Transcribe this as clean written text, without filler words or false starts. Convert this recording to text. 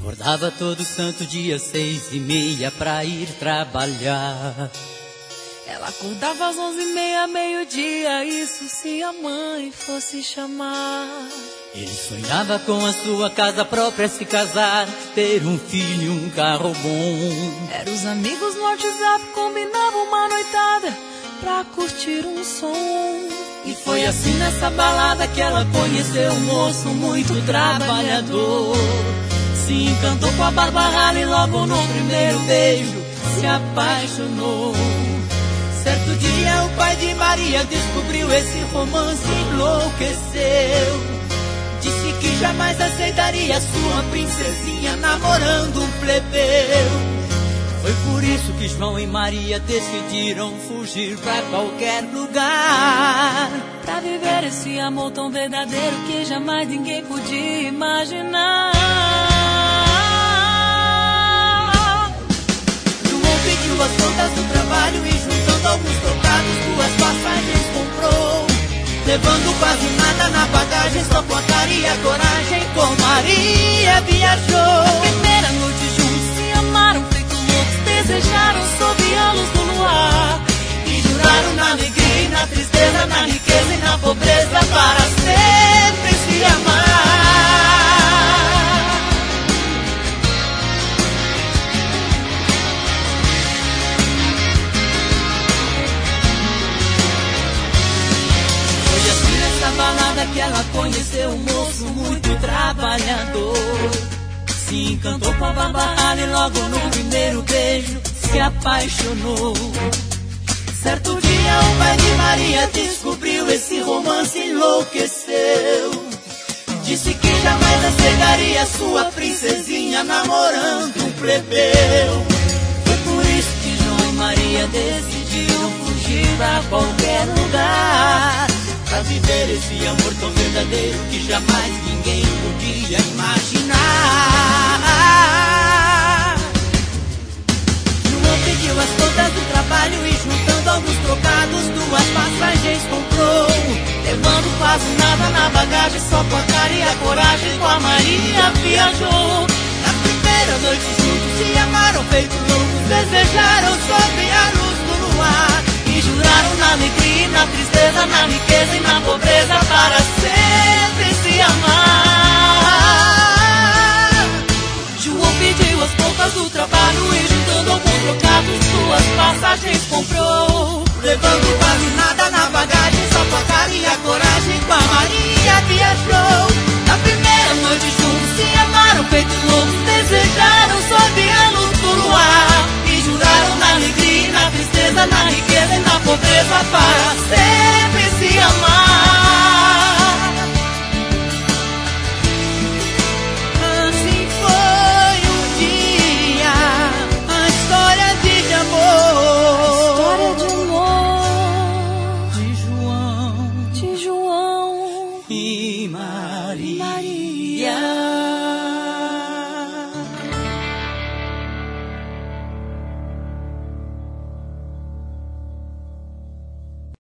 Acordava todo santo dia 6h30 pra ir trabalhar. Ela acordava às 11h30, meio-dia, isso se a mãe fosse chamar. Ele sonhava com a sua casa própria, se casar, ter um filho e um carro bom. Eram os amigos no WhatsApp, combinavam uma noitada pra curtir um som. E foi assim nessa balada que ela conheceu um moço muito trabalhador. Se encantou com a barba rala e logo no primeiro beijo se apaixonou. Certo dia o pai de Maria descobriu esse romance e enlouqueceu. Disse que jamais aceitaria sua princesinha namorando um plebeu. Foi por isso que João e Maria decidiram fugir pra qualquer lugar, pra viver esse amor tão verdadeiro que jamais ninguém podia imaginar. João pediu as contas do trabalho e juntando alguns trocados, 2 passagens comprou. Levando quase nada na bagagem, só com a cara e a coragem, com Maria viajou. Primeira noite juntos se amaram, feito loucos, desejaram sob a luz do luar. E juraram na alegria e na tristeza, na riqueza e na pobreza, para sempre se amar. Balada que ela conheceu um moço muito trabalhador. Se encantou com a barba rala e logo no primeiro beijo se apaixonou. Certo dia o pai de Maria descobriu esse romance e enlouqueceu. Disse que jamais aceitaria sua princesinha namorando um plebeu. Foi por isso que João e Maria decidiram fugir pra qualquer lugar, pra viver esse amor tão verdadeiro que jamais ninguém podia imaginar. João pediu as contas do trabalho e juntando alguns trocados, 2 passagens comprou. Levando quase nada na bagagem, só com a cara e a coragem, com a Maria viajou. Na primeira noite juntos se amaram, feito loucos, desejaram sob a luz do luar. E juraram na alegria e na tristeza, na riqueza e na pobreza, para sempre se amar. João pediu as contas do trabalho e juntando alguns trocados, 2 passagens comprou. Levando quase nada na bagagem, só com a cara e a coragem, com a Maria viajou. Na primeira noite juntos se amaram, feito loucos, desejaram sob a luz do luar. E juraram na alegria e na tristeza, na riqueza e na pobreza, para sempre se amar. Assim foi um dia, a história de amor, de João e Maria.